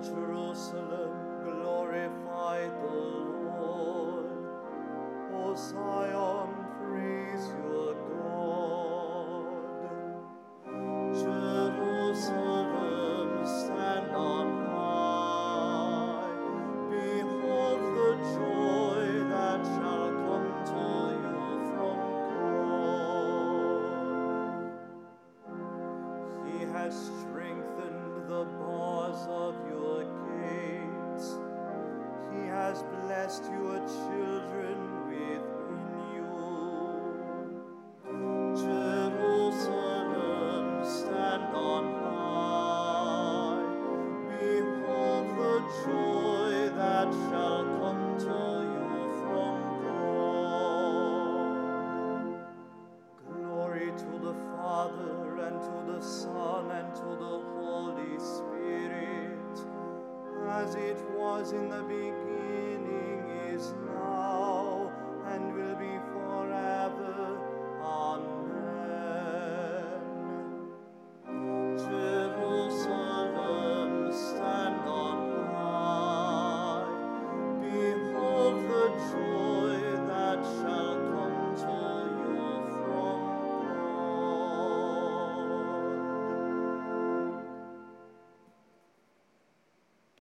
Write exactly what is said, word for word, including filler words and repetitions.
Jerusalem, glorify the Lord. O Zion, praise your God. Jerusalem, stand on high. Behold the joy that shall come to you from God. He has strengthened the bars of your gates. He has blessed your children within you. Jerusalem, stand on high. Behold the joy that shall come to you from God. Glory to the Father, and to the Son, and to the Holy Spirit, as it was in the beginning,